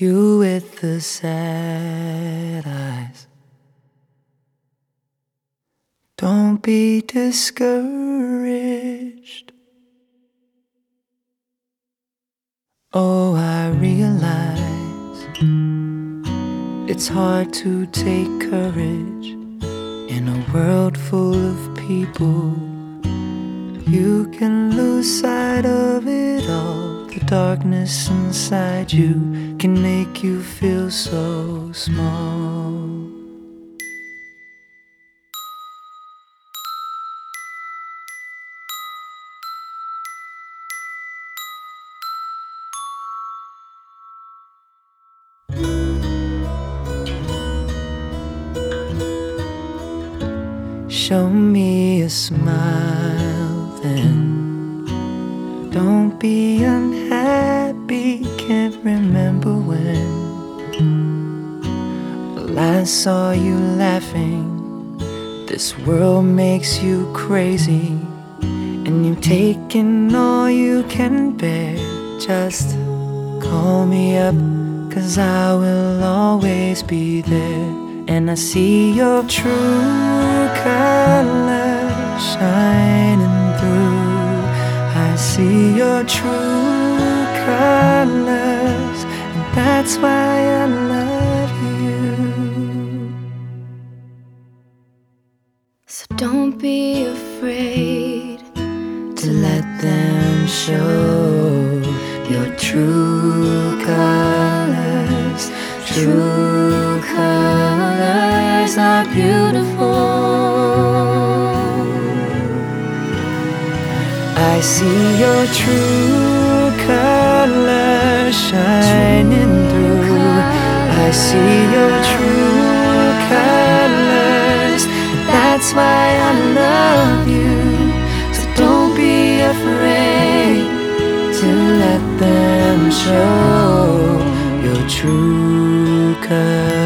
You with the sad eyes. Don't be discouraged. Oh, I realize it's hard to take courage in a world full of people. You can lose sight of it all. The darkness inside you can make you feel so small. Show me a smile then. Don't be unhappy, can't remember when I saw you laughing. This world makes you crazy, and you've taken all you can bear. Just call me up, 'cause I will always be there. And I see your true colors shining through. I see your true colors, and that's why I love you. So don't be afraid to let them show your true colors. True colors are beautiful. I see your true colors shining through. I see your true colors. That's why I love you. So don't be afraid to let them show your true colors.